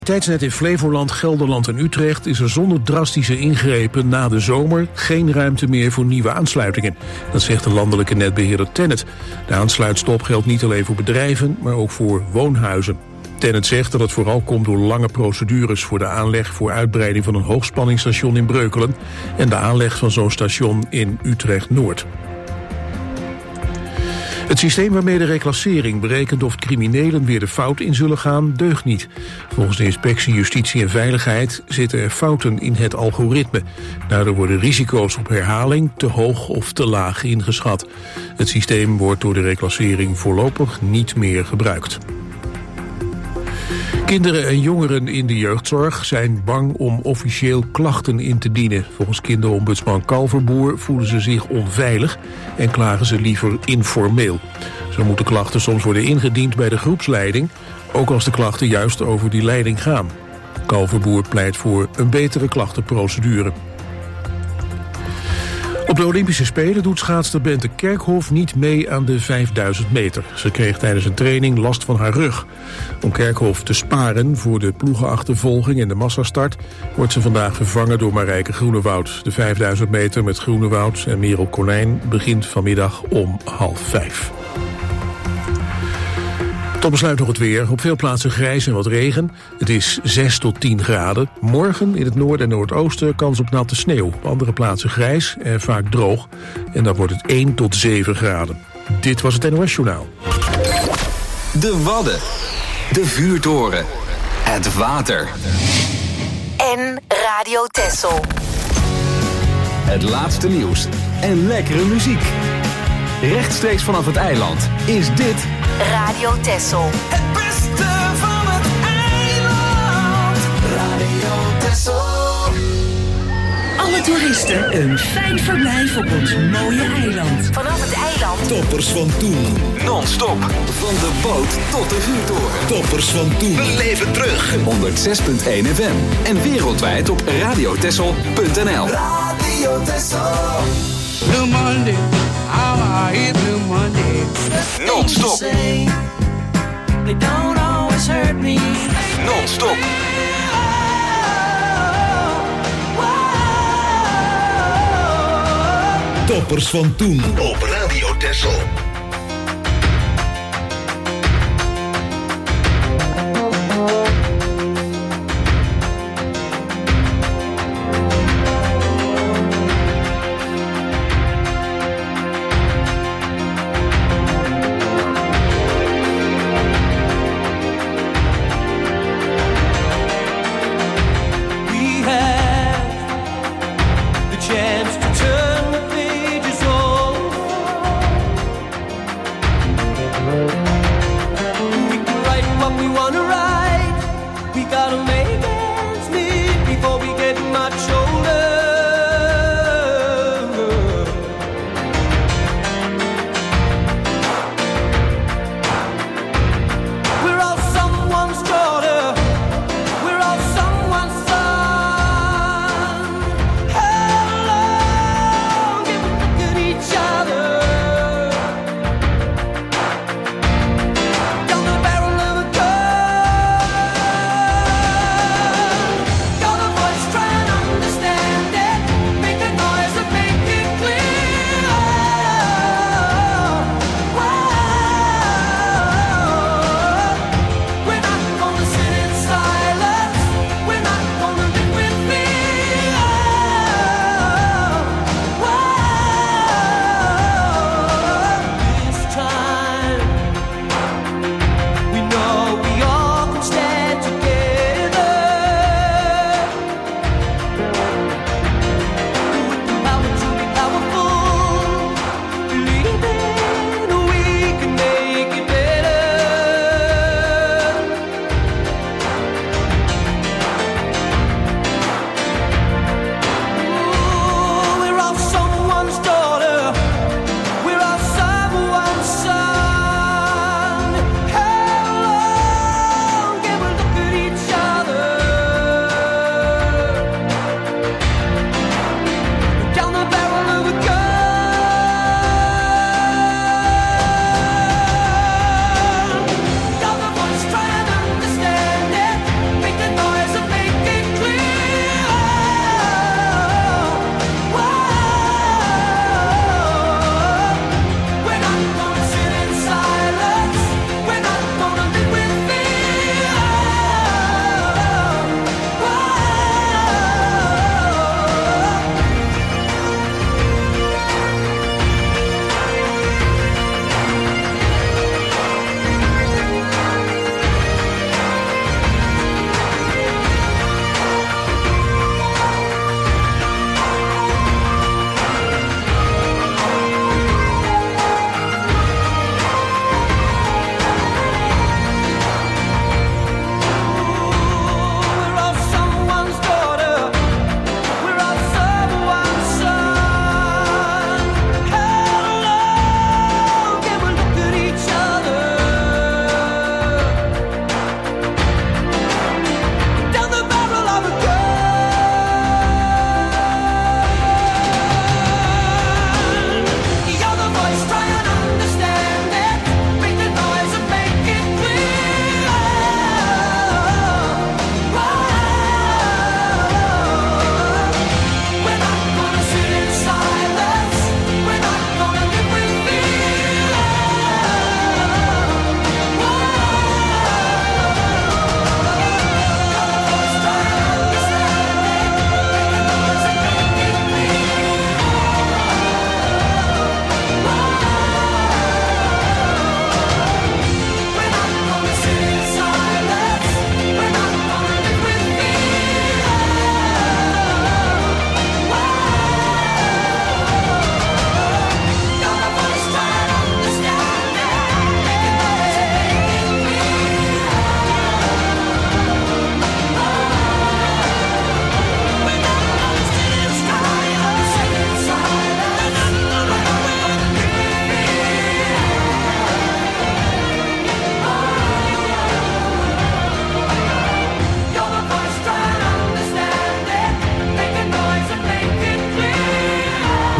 Tijdsnet in Flevoland, Gelderland en Utrecht is er zonder drastische ingrepen na de zomer geen ruimte meer voor nieuwe aansluitingen. Dat zegt de landelijke netbeheerder TenneT. De aansluitstop geldt niet alleen voor bedrijven, maar ook voor woonhuizen. TenneT zegt dat het vooral komt door lange procedures voor de aanleg voor uitbreiding van een hoogspanningsstation in Breukelen en de aanleg van zo'n station in Utrecht-Noord. Het systeem waarmee de reclassering berekent of criminelen weer de fout in zullen gaan, deugt niet. Volgens de Inspectie Justitie en Veiligheid zitten er fouten in het algoritme. Daardoor worden risico's op herhaling te hoog of te laag ingeschat. Het systeem wordt door de reclassering voorlopig niet meer gebruikt. Kinderen en jongeren in de jeugdzorg zijn bang om officieel klachten in te dienen. Volgens kinderombudsman Kalverboer voelen ze zich onveilig en klagen ze liever informeel. Zo moeten klachten soms worden ingediend bij de groepsleiding, ook als de klachten juist over die leiding gaan. Kalverboer pleit voor een betere klachtenprocedure. Op de Olympische Spelen doet schaatster Bente Kerkhoff niet mee aan de 5000 meter. Ze kreeg tijdens een training last van haar rug. Om Kerkhoff te sparen voor de ploegenachtervolging en de massastart wordt ze vandaag vervangen door Marijke Groenewoud. De 5000 meter met Groenewoud en Merel Konijn begint vanmiddag om 4:30. Tot besluit nog het weer. Op veel plaatsen grijs en wat regen. Het is 6 tot 10 graden. Morgen in het noorden en noordoosten kans op natte sneeuw. Op andere plaatsen grijs en vaak droog. En dan wordt het 1 tot 7 graden. Dit was het NOS Journaal. De Wadden. De vuurtoren. Het water. En Radio Texel. Het laatste nieuws. En lekkere muziek. Rechtstreeks vanaf het eiland is dit Radio Texel. Het beste van het eiland. Radio Texel. Alle toeristen een fijn verblijf op ons mooie eiland. Vanaf het eiland. Toppers van toen. non-stop. Van de boot tot de vuurtoren. Toppers van toen. We leven terug. 106.1 FM. En wereldwijd op radiotessel.nl. Radio Texel. Blue Monday, how I hate Blue Monday. Non-stop. They don't always hurt me. Non-stop. Toppers van toen. Op Radio Texel.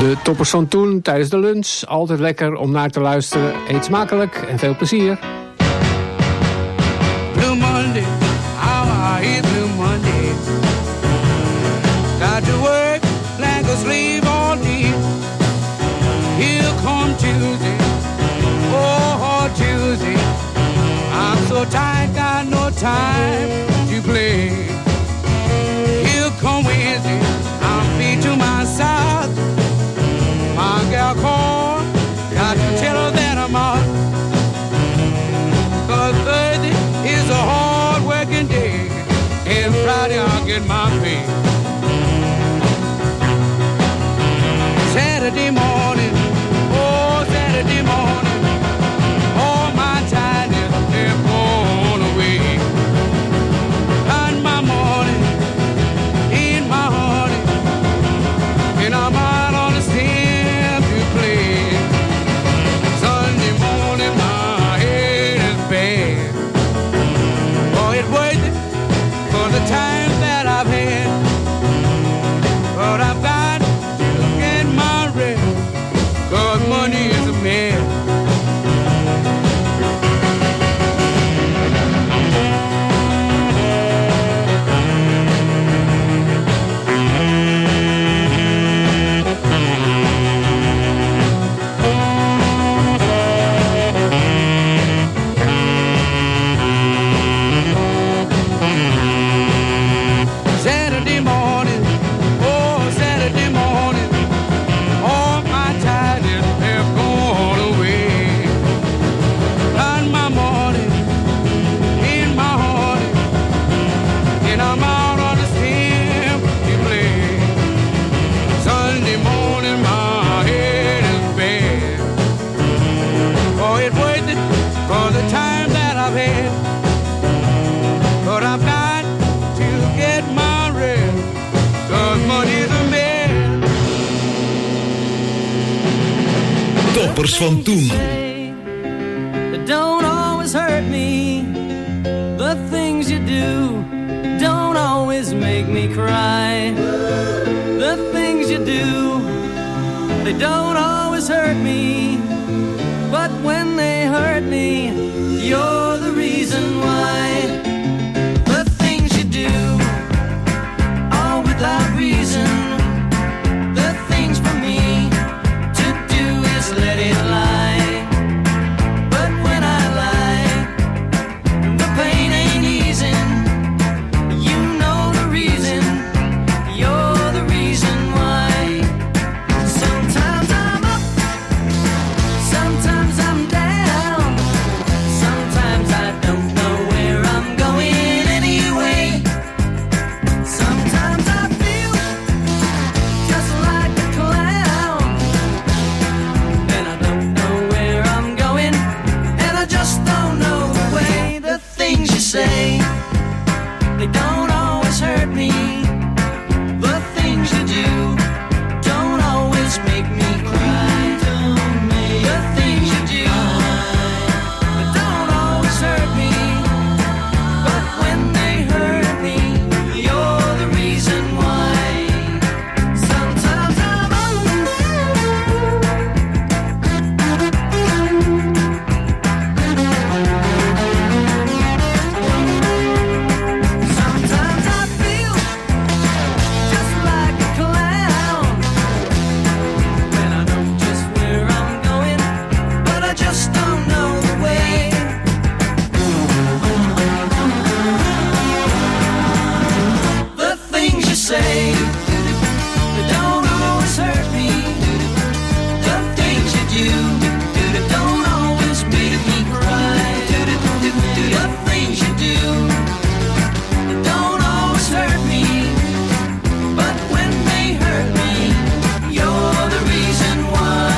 De toppers van toen tijdens de lunch. Altijd lekker om naar te luisteren. Eet smakelijk en veel plezier. Blue Monday, how I hate Blue Monday. Got to work like a slave all day. Here come Tuesday, oh Tuesday. I'm so tired, got no time to play. Here come Wednesday, I'm feet to my side. My gal called, got to tell her that I'm out. 'Cause Thursday is a hard working day, and Friday I'll get my pay. Saturday morning, oh Saturday morning, all my tiredness they're gone away. And my morning in my honey, and I'm out on the stand to play. Sunday morning my head is bad. Oh, it's worth it for the time that I've had, but I've got to get my rest, 'cause money is a man. Saturday morning, oh Saturday morning, all my tiredness they're gone away. And my morning in my heart, and I'm out on the empty play. Sunday morning my head is bad. Oh, it's worth it for the time that I've had, but I've got to get my rest, 'cause money's a man. Toppers van toen. It don't always hurt me. The things you do don't always make me cry. The things you do, they don't always hurt me. But when they hurt me, you're the reason why. The things you do, all without reason. The things for me to do is let it lie. But when I lie, the pain ain't easing. You know the reason, you're the reason why. Sometimes I'm up, sometimes I'm down. Sometimes I don't know where I'm going anyway. Sometimes I feel just like a clown, and I don't know where I'm going, and I just don't know the way. The things you say, they don't always hurt me. The things you do don't always make me cry. The things you do, they don't always hurt me. But when they hurt me, you're the reason why. Sometimes I'm sometimes I feel just like a clown, and I know just where I'm going, but I just don't know the way. The things you say, they don't always hurt me. The things you do, they don't always make me cry. The things you do, they don't always hurt me. But when they hurt me, you're the reason why.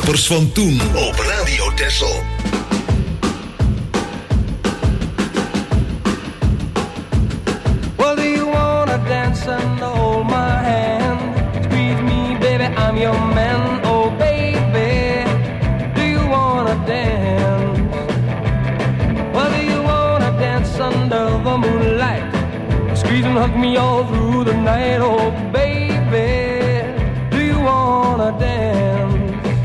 Toppers van toen op Radio Texel. Well, do you wanna dance and hold my hand? Squeeze me, baby, I'm your man. Oh, baby, do you wanna dance? Well, do you wanna dance under the moonlight? Squeeze and hug me all through the night. Oh, baby, do you wanna dance?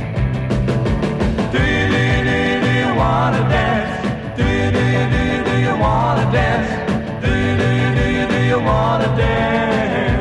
Do you wanna dance? Do you wanna dance? Do you wanna dance?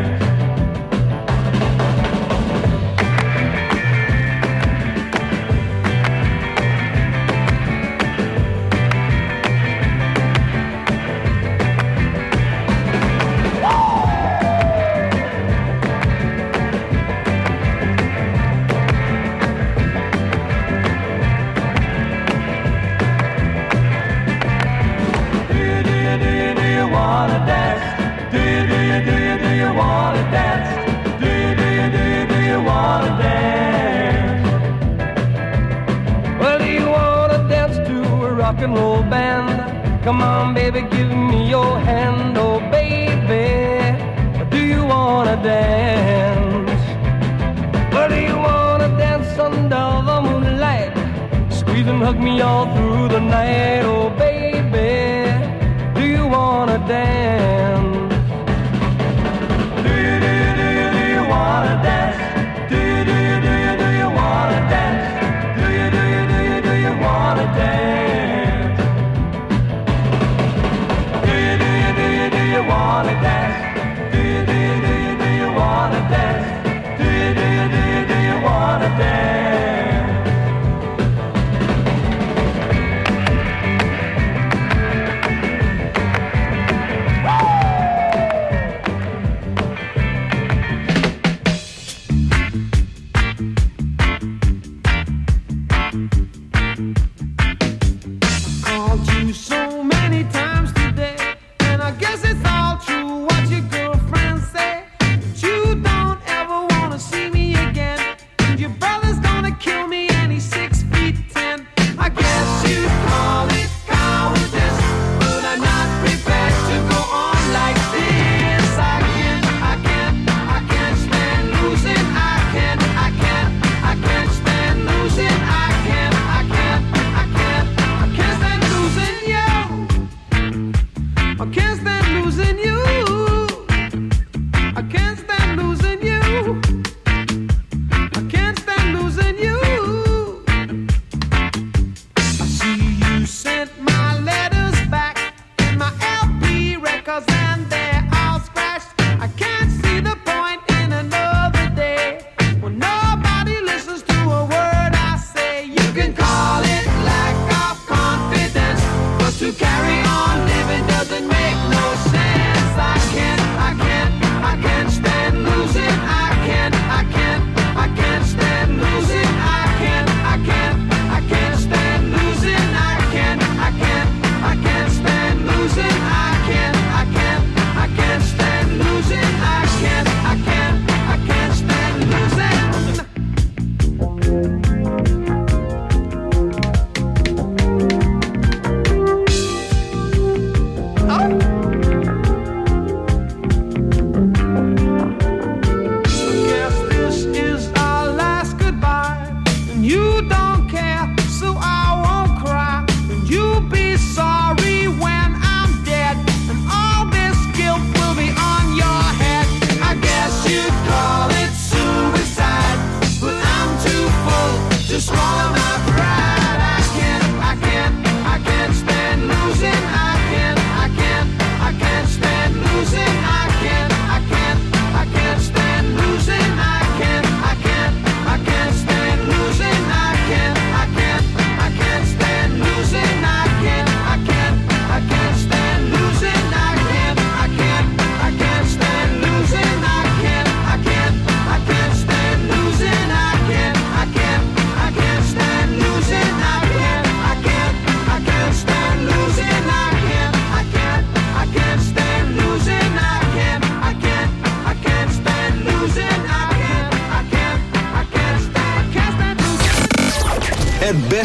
Rock and roll band, come on baby, give me your hand. Oh baby, do you wanna dance? Well, do you wanna dance under the moonlight? Squeeze and hug me all through the night. Oh baby, do you wanna dance? Do you wanna dance? Do you wanna dance? Do you wanna dance? Do you wanna dance? Do you wanna dance? Do you wanna dance? Woo!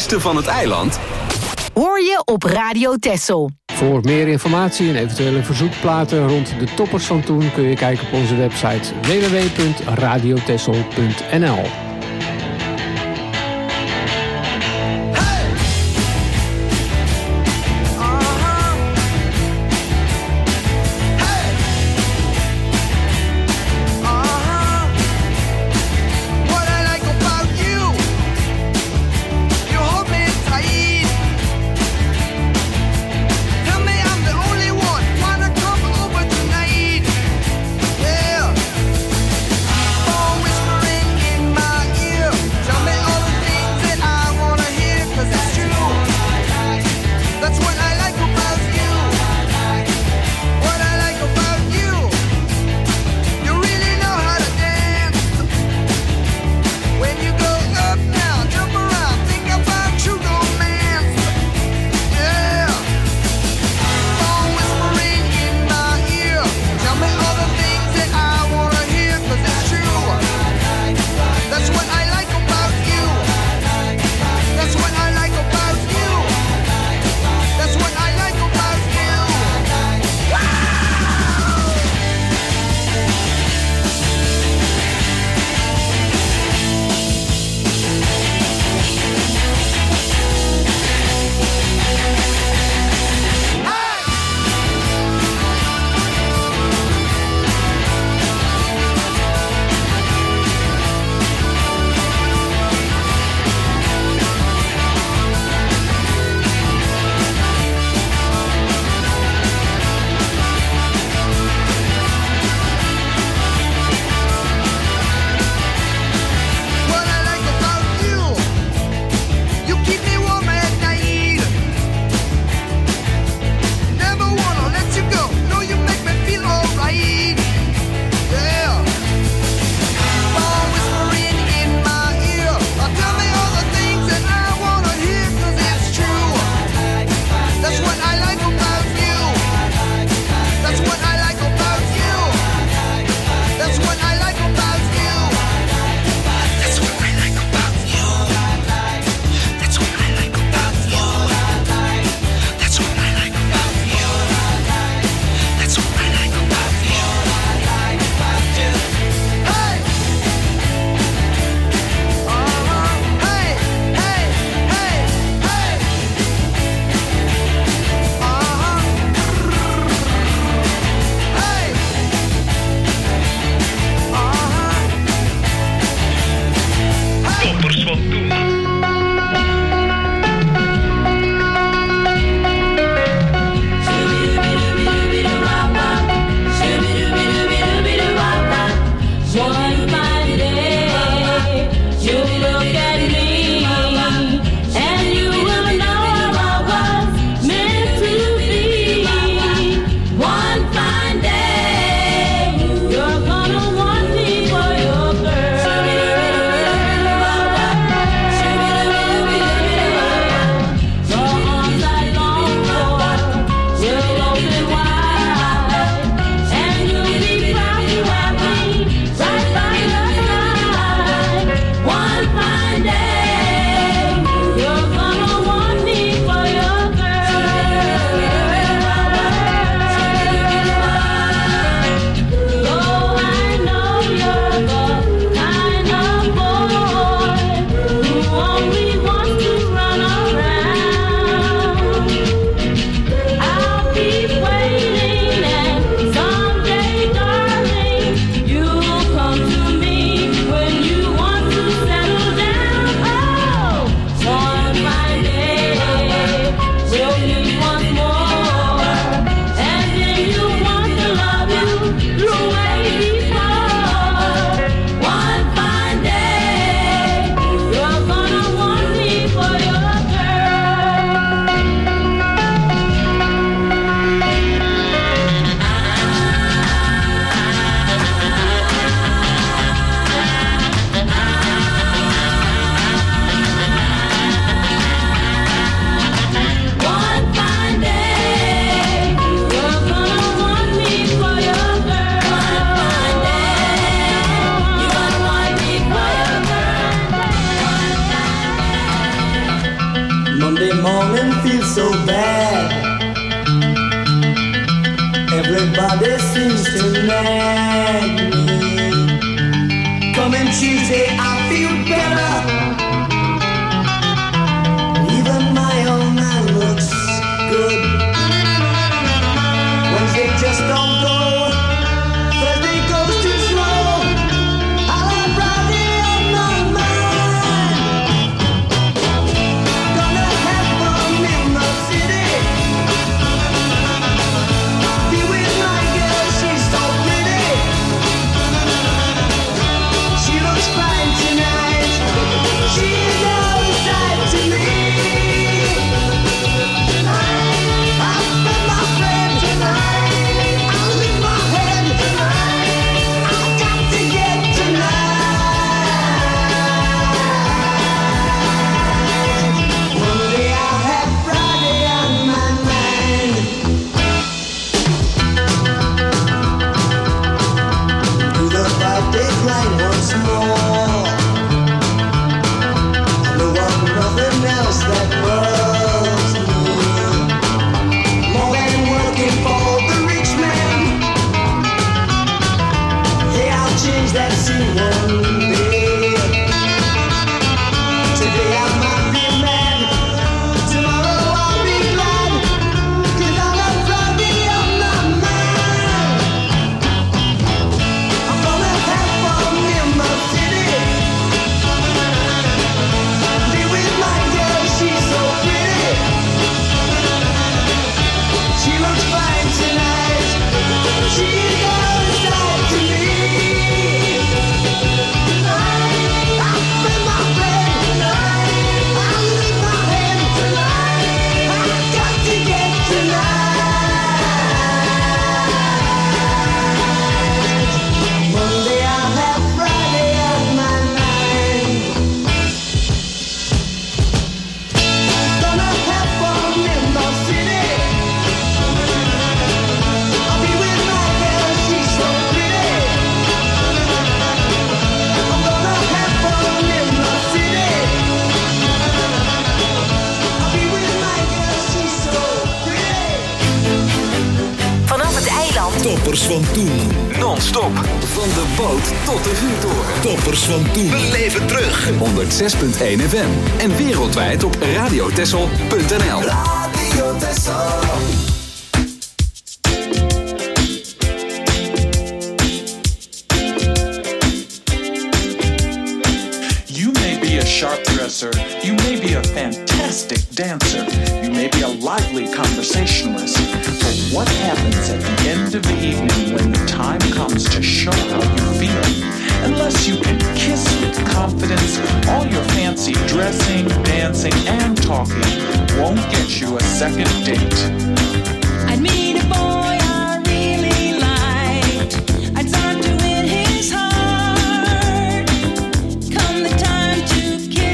beste van het eiland Hoor je op Radio Texel. Voor meer informatie en eventuele verzoekplaten rond de toppers van toen kun je kijken op onze website www.radiotexel.nl. Whispering in my Toppers van toen. Non-stop. Van de boot tot de vuurtoren. Toppers van toen. Beleef het terug. 106.1 FM. En wereldwijd op radiotessel.nl. Radio Texel. Sharp dresser, you may be a fantastic dancer, you may be a lively conversationalist, but what happens at the end of the evening when the time comes to show how you feel? Unless you can kiss with confidence, all your fancy dressing, dancing, and talking won't get you a second date. I'd meet a boy I really liked, I'd start to win his heart. Come the time to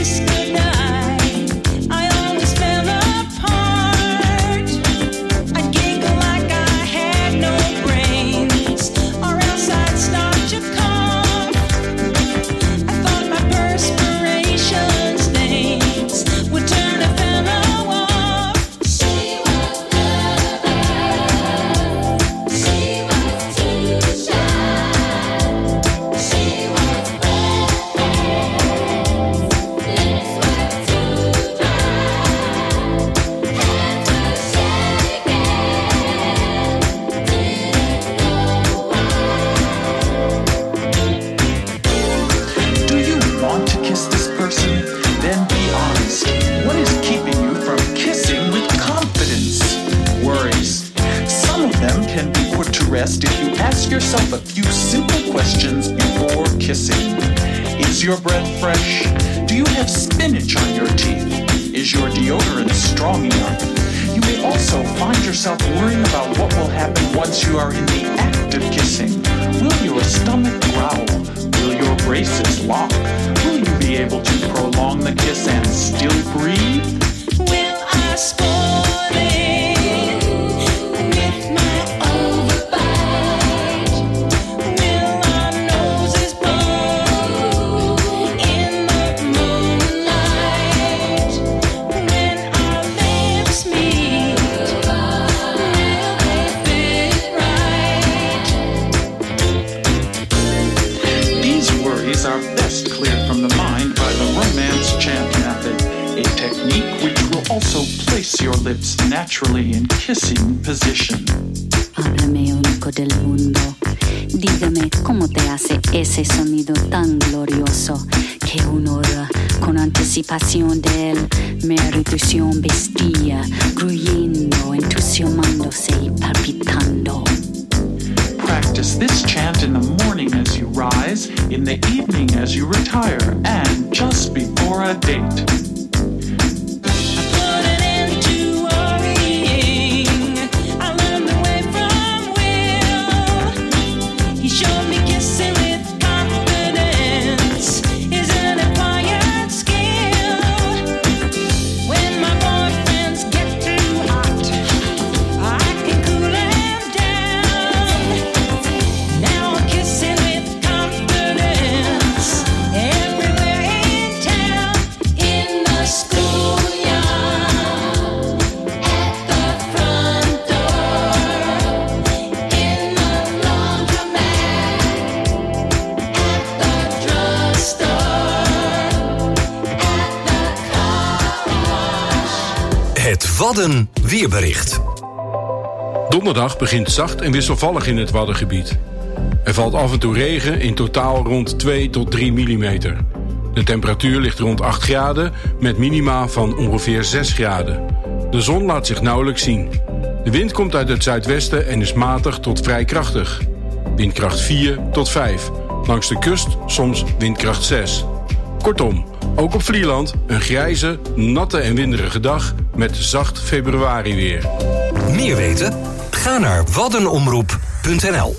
if you ask yourself a few simple questions before kissing. Is your breath fresh? Do you have spinach on your teeth? Is your deodorant strong enough? You may also find yourself worrying about what will happen once you are in the act of kissing. Will your stomach growl? Will your braces lock? Will you be able to prolong the kiss and still breathe? Will I spoil it with my are best cleared from the mind by the romance chant method, a technique which will also place your lips naturally in kissing position. Háblame único del mundo, dígame cómo te hace ese sonido tan glorioso que una hora con anticipación de él mi erudición vestía, gruyendo, entusiasmándose y palpitando. Practice this chant in the morning as you rise, in the evening as you retire, and just before a date. In Wadden weerbericht. Donderdag begint zacht en wisselvallig in het Waddengebied. Er valt af en toe regen, in totaal rond 2 tot 3 millimeter. De temperatuur ligt rond 8 graden met minima van ongeveer 6 graden. De zon laat zich nauwelijks zien. De wind komt uit het zuidwesten en is matig tot vrij krachtig. Windkracht 4 tot 5. Langs de kust soms windkracht 6. Kortom, ook op Vlieland een grijze, natte en winderige dag met zacht februari weer. Meer weten? Ga naar waddenomroep.nl.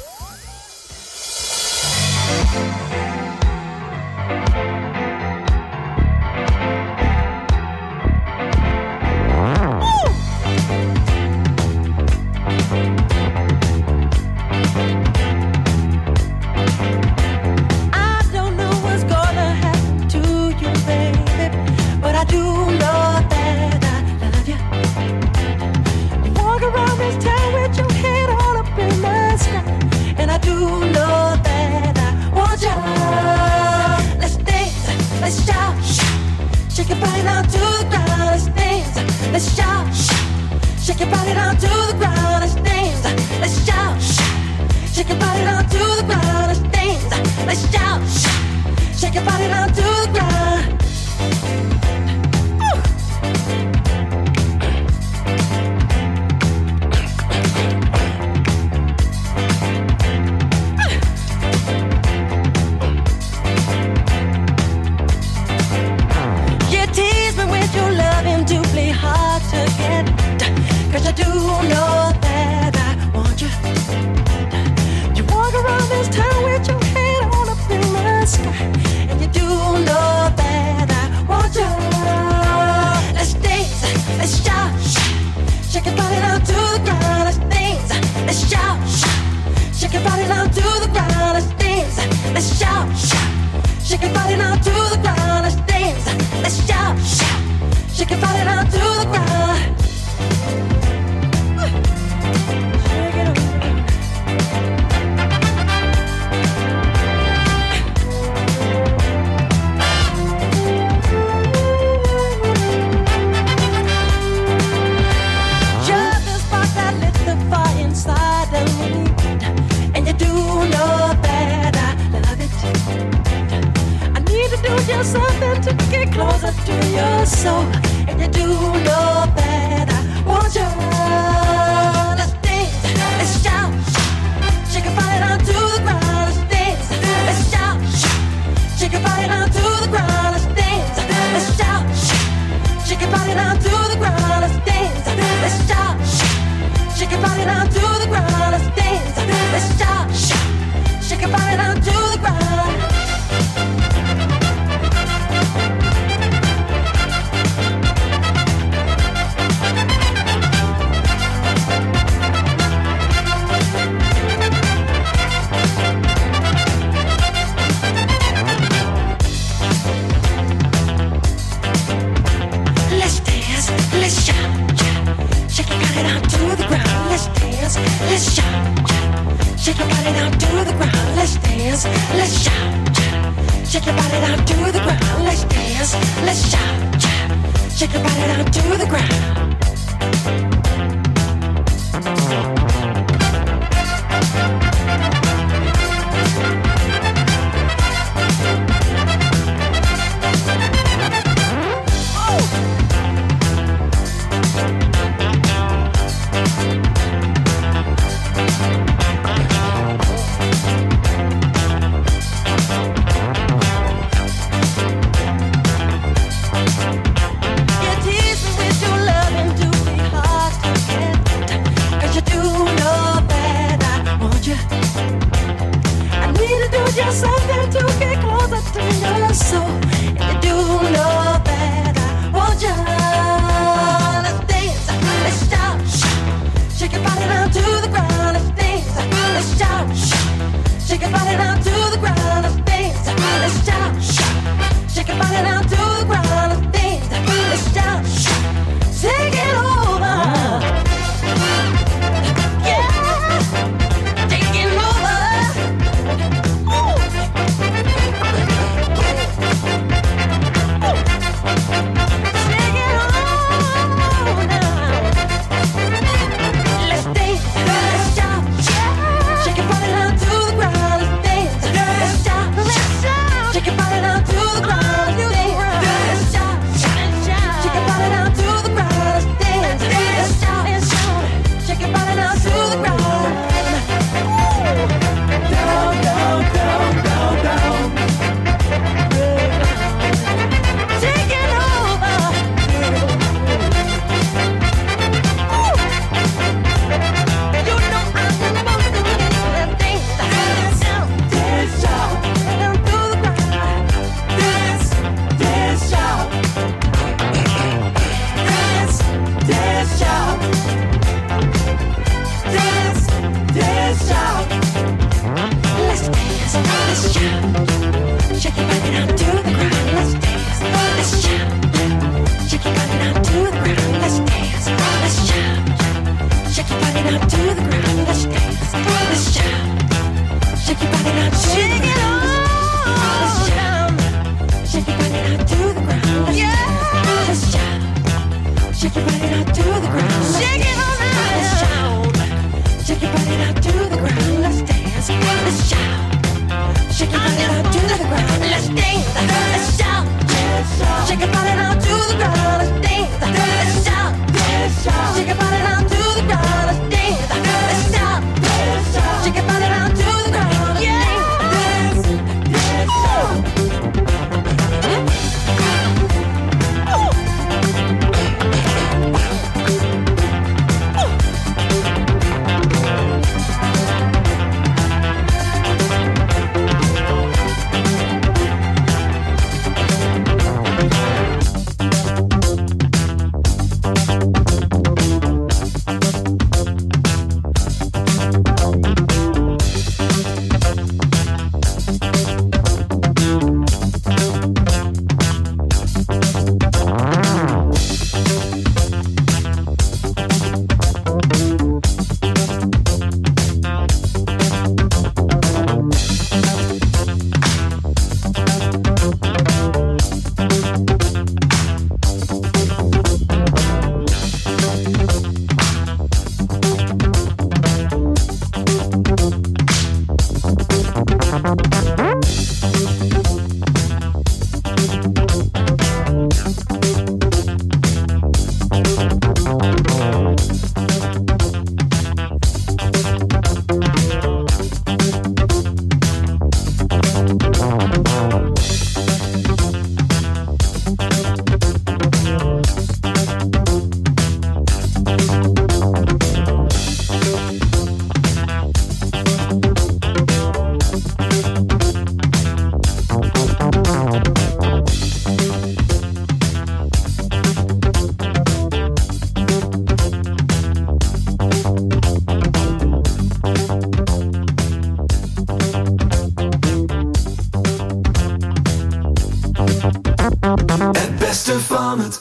van het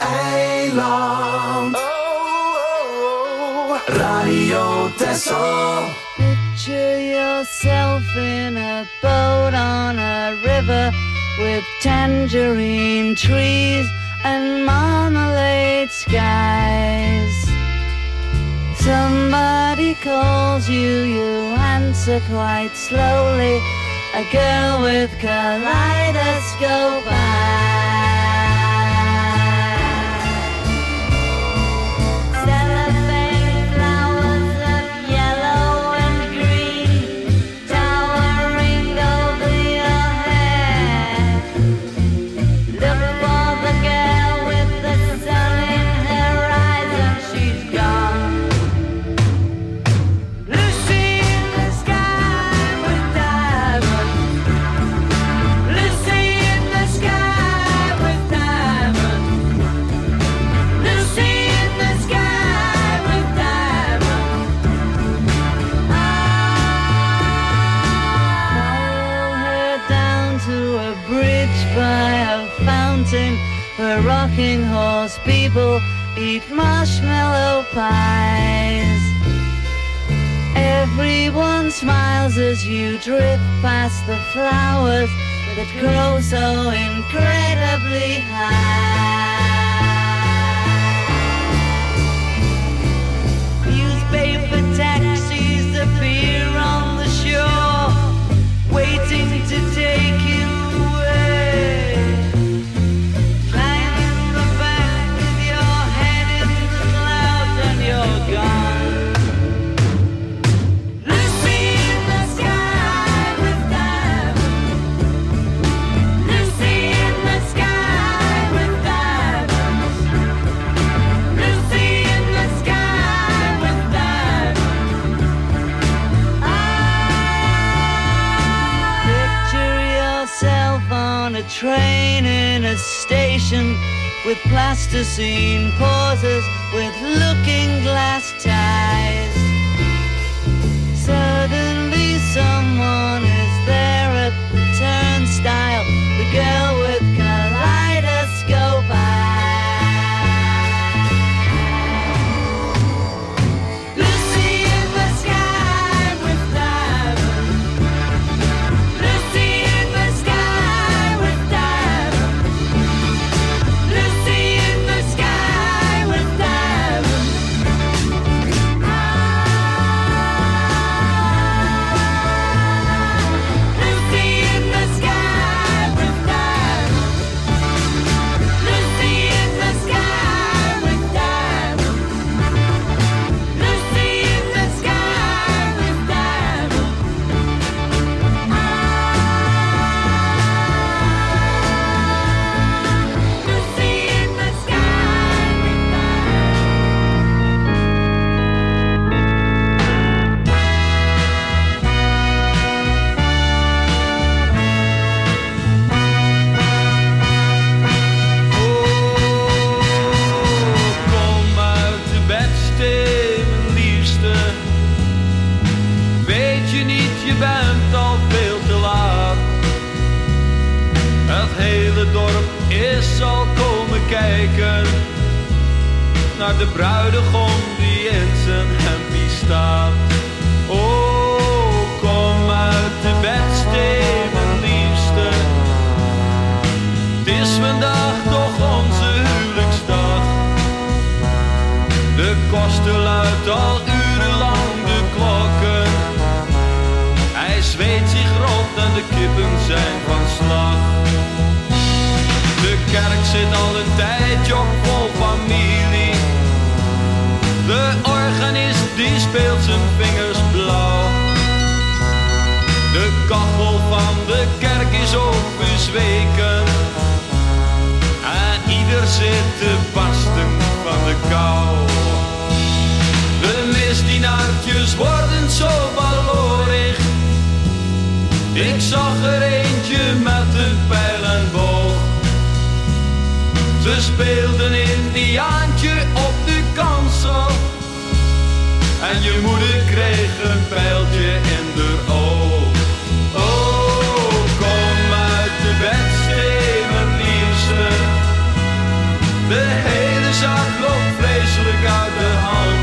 eiland. Radio Texel. Picture yourself in a boat on a river with tangerine trees and marmalade skies. Somebody calls you, you answer quite slowly. A girl with kaleidoscope eyes. Cellophane flowers of yellow and green towering over your head. Look for the girl with the sun in her eyes and she's gone. Lucy in the sky with diamonds. Lucy in the sky with diamonds. Lucy in the sky with diamonds. Follow her down to a bridge by a fountain where rocking horse people eat marshmallow pies. Everyone smiles as you drift past the flowers that grow so incredibly high. Newspaper taxis appear on the shore, waiting to take you away. Climb in the back with your head in the clouds and you're gone. Lucy in the sky with diamonds. Lucy in the sky with diamonds. Lucy in the sky with diamonds. Picture yourself on a train in a station with plasticine pauses with looking glass ties. Suddenly someone is there naar de bruidegom die in zijn hempie staat. Oh, kom uit de bedstee, mijn liefste. Het is vandaag toch onze huwelijksdag. De koster luidt al urenlang de klokken. Hij zweet zich rot en de kippen zijn van slag. De kerk zit al een tijdje op vol familie. De organist die speelt zijn vingers blauw. De kachel van de kerk is ook bezweken. En ieder zit te barsten van de kou. De misdienaartjes worden zo baloorig. Ik zag er eentje met een pijl en boog. Ze speelden Indiaantje op de kansel. En je moeder kreeg een pijltje in de oog. Oh, kom uit de bedstee, mijn liefste. De hele zaak loopt vreselijk uit de hand.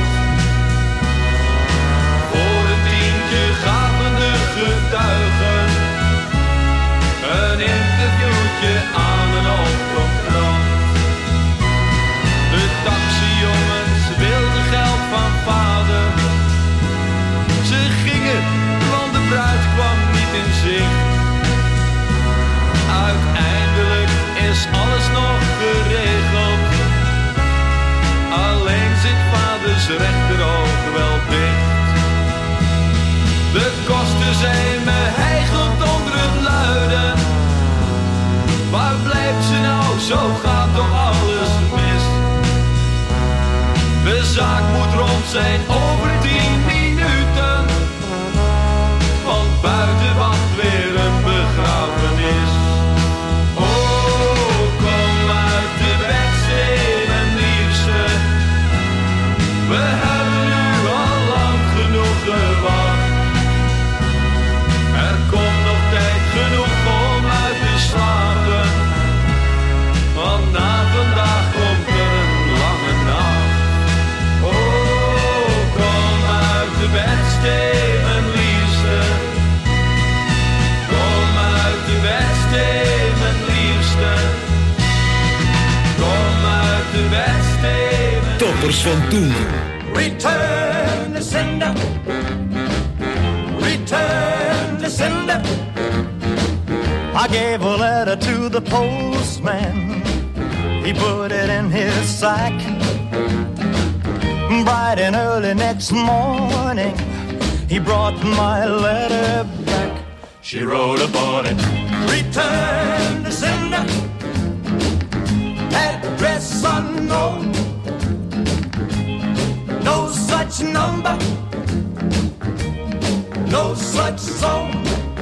Voor een tientje gaven de getuigen een interviewtje aan een openkrant. De taxijongens wilden geld van vader. Ze gingen, want de bruid kwam niet in zicht. Uiteindelijk is alles nog geregeld. Alleen zit vaders rechteroog wel dicht. De kosten zijn me hijgend onder het luiden. Waar blijft ze nou, zo gaat toch alles mis. De zaak moet rond zijn over 10 minuten. Want buiten wacht weer een begrafenis. Oh, kom uit de bedstee, mijn liefste. We hebben nu al lang genoeg gewacht. Er komt nog tijd genoeg om uit te slapen. Want na vandaag komt er een lange nacht. Oh, kom uit de bedstee, mijn liefste. Kom uit de bedstee, mijn liefste. Kom uit de bedstee, mijn Toppers van toen. Return the sender. Return the sender. I gave a letter to the postman. He put it in his sack. Bright and early next morning, he brought my letter back. She wrote upon it, return the sender. Address unknown. No such number. No such zone.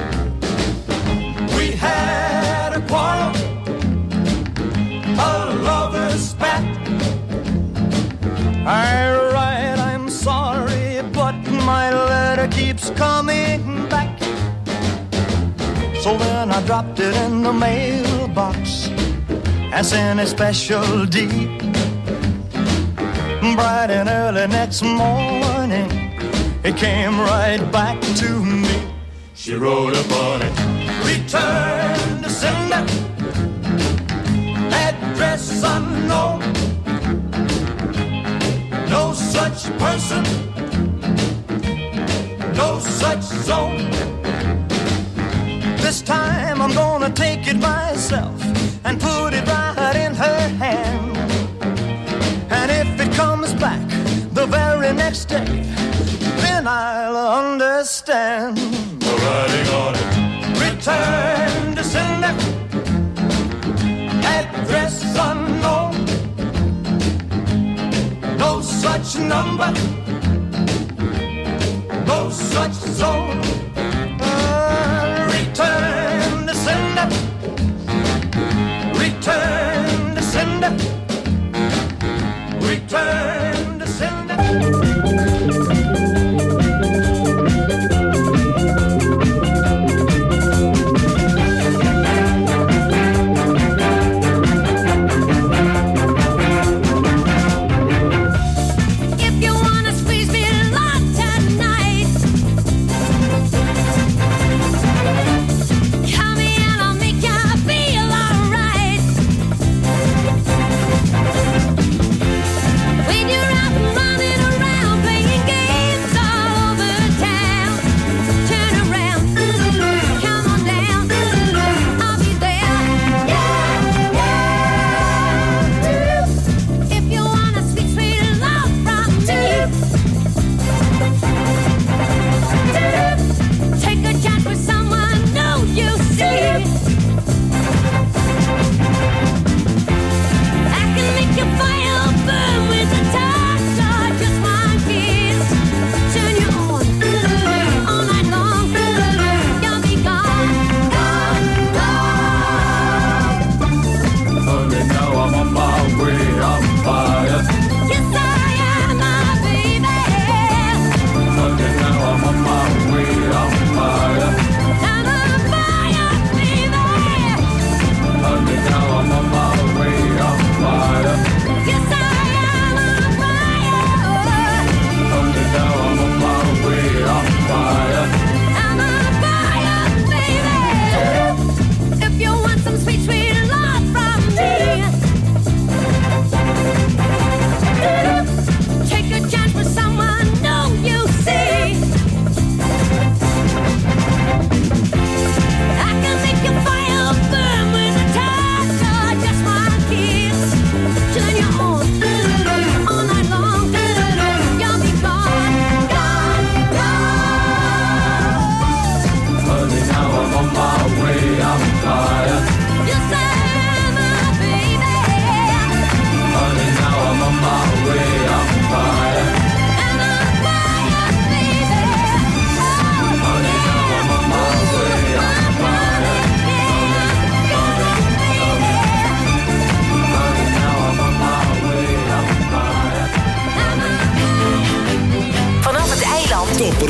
We had a quarrel, a lover's spat. I'm sorry, but my letter keeps coming back. So then I dropped it in the mailbox and sent a special deed. Bright and early next morning, it came right back to me. She wrote upon it, return the sender. Address unknown. No such person. No such zone. This time I'm gonna take it myself and put it right in her hand. And if it comes back the very next day, then I'll understand. The writing on it. Return to sender. Address unknown. No such number. No such zone. Return to sender. Return to sender. Return to sender.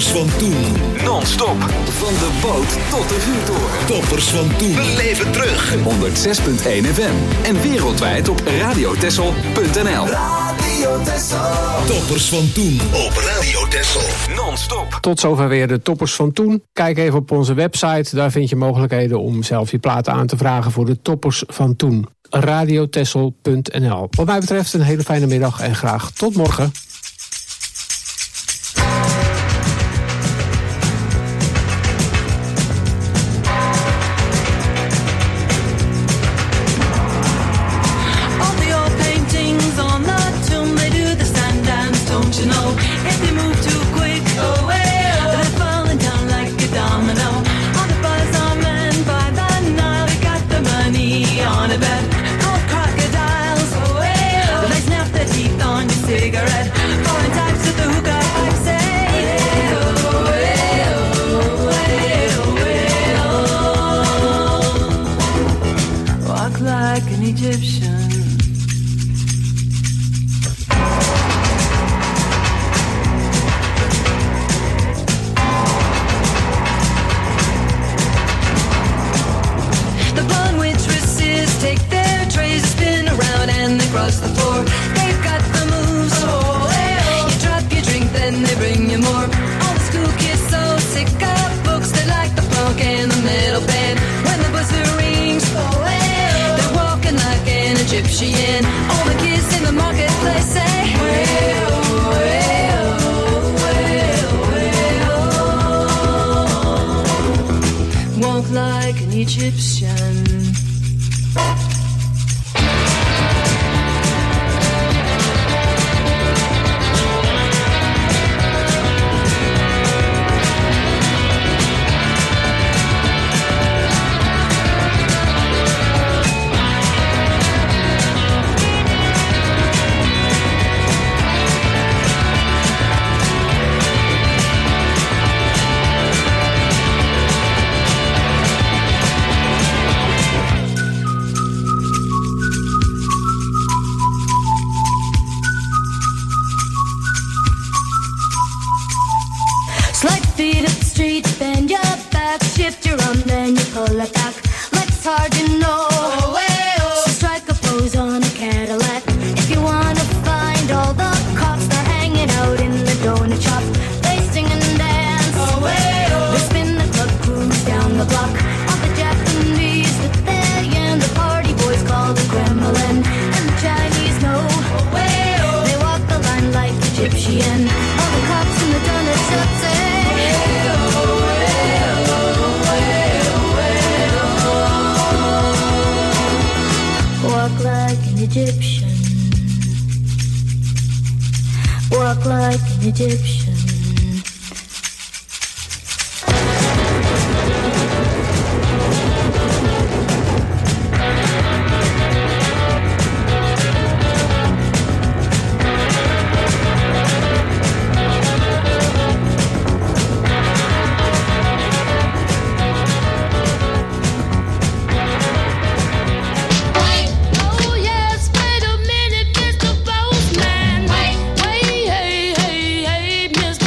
Toppers van toen. Non-stop. Van de boot tot de vuurtoren. Toppers van toen. Beleef het terug. 106.1 FM. En wereldwijd op radiotessel.nl. Radio Tessel. Toppers van toen. Op Radio Tessel. Non-stop. Tot zover weer de toppers van toen. Kijk even op onze website. Daar vind je mogelijkheden om zelf je platen aan te vragen voor de toppers van toen. radiotessel.nl. Wat mij betreft een hele fijne middag en graag tot morgen. All the kids in the marketplace say, walk like an Egyptian. Walk like an Egyptian. Mr.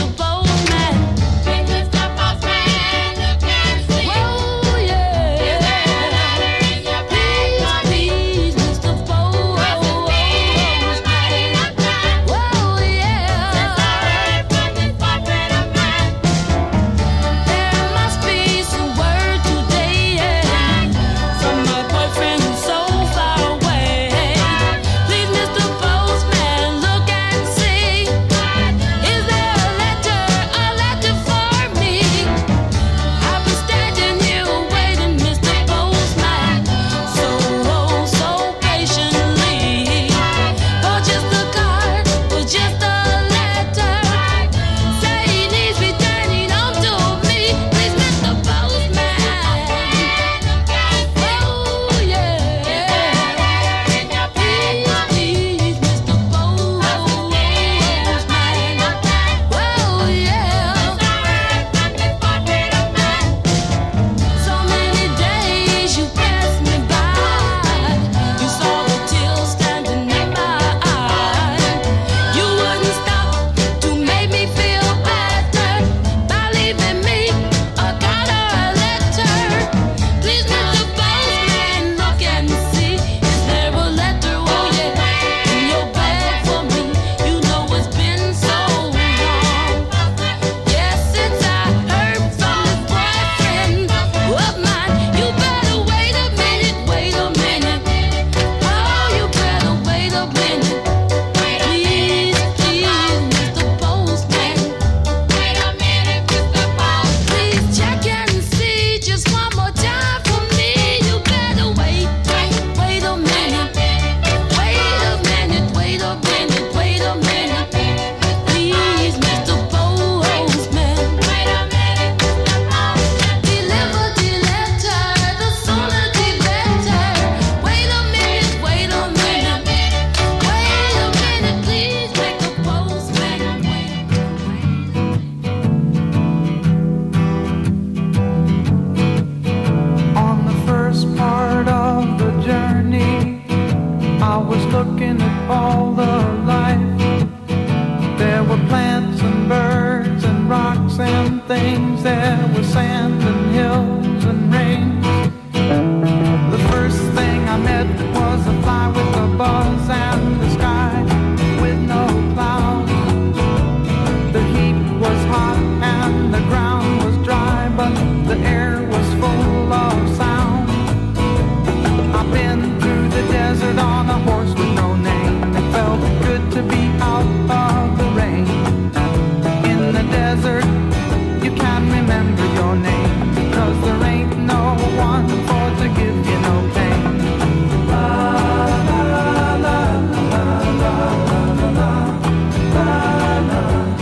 looking at all the life. There were plants and birds and rocks and things. There was sand and hills and rain. The first thing I met was a fly with a buzz and the sky with no clouds. The heat was hot and the ground was dry, but the air was full of sound. I've been through the desert on a horse with no name. It felt good to be out of the rain. In the desert, you can't remember your name, because there ain't no one for to give you no pain. La la la la la la la la la.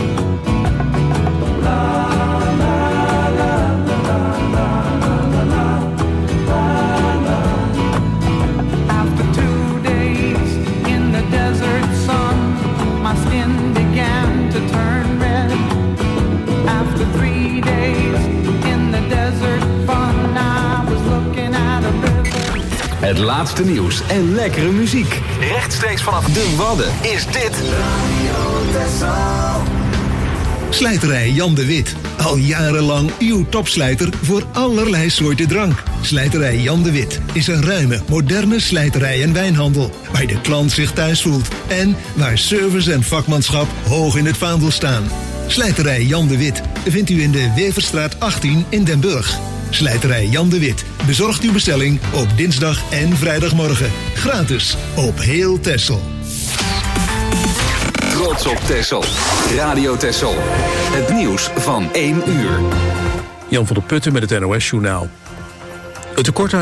After 2 days in the desert sun, my skin began to turn red. After 3 days in the desert fun, I was looking at a river. Het laatste nieuws en lekkere muziek. Rechtstreeks vanaf de Wadden is dit Radio Texel. Slijterij Jan de Wit. Al jarenlang uw topslijter voor allerlei soorten drank. Slijterij Jan de Wit is een ruime, moderne slijterij en wijnhandel, waar de klant zich thuis voelt en waar service en vakmanschap hoog in het vaandel staan. Slijterij Jan de Wit vindt u in de Weverstraat 18 in Den Burg. Slijterij Jan de Wit bezorgt uw bestelling op dinsdag en vrijdagmorgen. Gratis op heel Texel. Trots op Texel. Radio Texel. Het nieuws van 1 uur. Jan van der Putten met het NOS-journaal. Het tekort aan